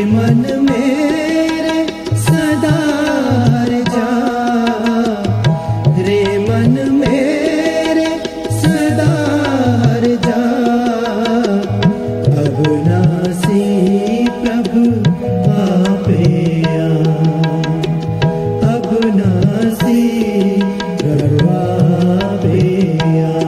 मन मेरे सदा जा, रे मन मेरे सदा जा। अब नासी प्रभु आपे आ, अब नासी प्रभु आपे आ।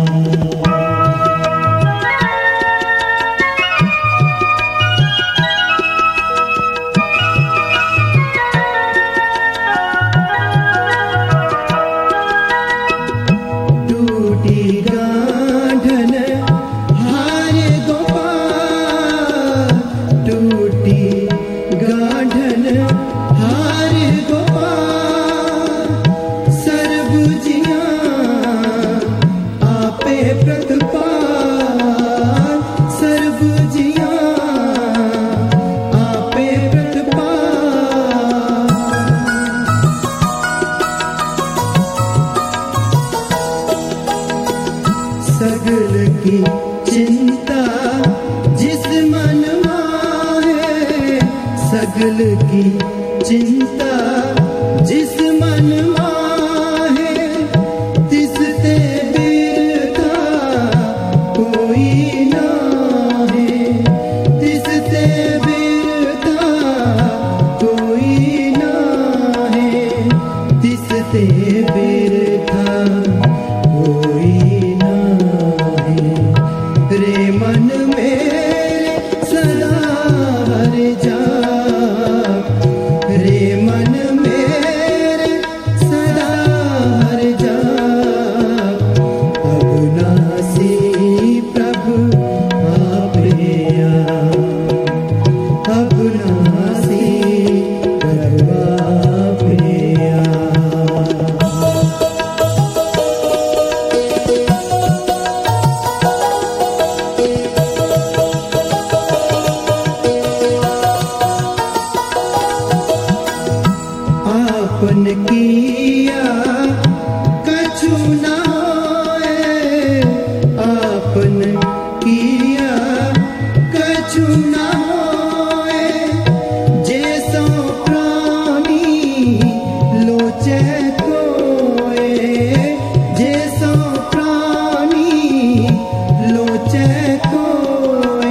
सगल की चिंता जिस मन माहे, सगल की चिंता जिस मन माहे, तिसते बिरथा कोई नाहे, तिसते बिरथा कोई नाहे, तिसते बिरथा कोई। रे मन मेरे सदा जा, रे मन मेरे सदा जा। अब नासी प्रभु आपे आ, अब नासी प्रभु आपे आ। आपन किया कछु न होए, आपन किया कछु न होए, जैसो प्राणी लोचे कोए, जैसो प्राणी लोचे कोए।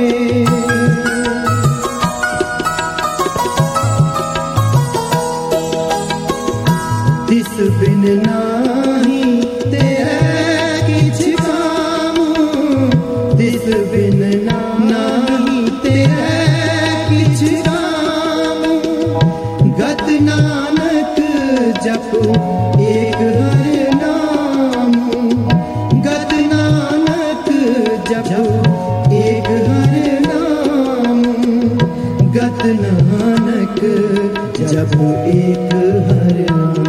तिस बिन नाही तेरे किछ कामू, तिस बिन नाही तेरे किछ कामू। गत नानक जपो एक हर नामू, गत नानक जपो एक हर नामू, गत नानक जपो एक हर नामू।